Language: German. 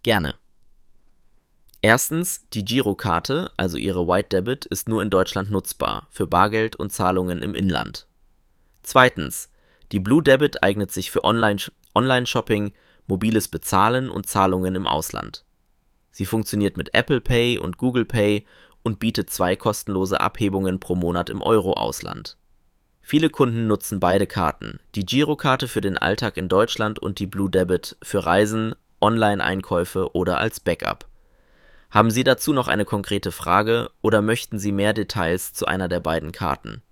Gerne. Erstens, die Girokarte, also Ihre White Debit, ist nur in Deutschland nutzbar, für Bargeld und Zahlungen im Inland. Zweitens, die Blue Debit eignet sich für Online-Shopping, mobiles Bezahlen und Zahlungen im Ausland. Sie funktioniert mit Apple Pay und Google Pay und bietet 2 kostenlose Abhebungen pro Monat im Euro-Ausland. Viele Kunden nutzen beide Karten, die Girokarte für den Alltag in Deutschland und die Blue Debit für Reisen, Online-Einkäufe oder als Backup. Haben Sie dazu noch eine konkrete Frage oder möchten Sie mehr Details zu einer der beiden Karten?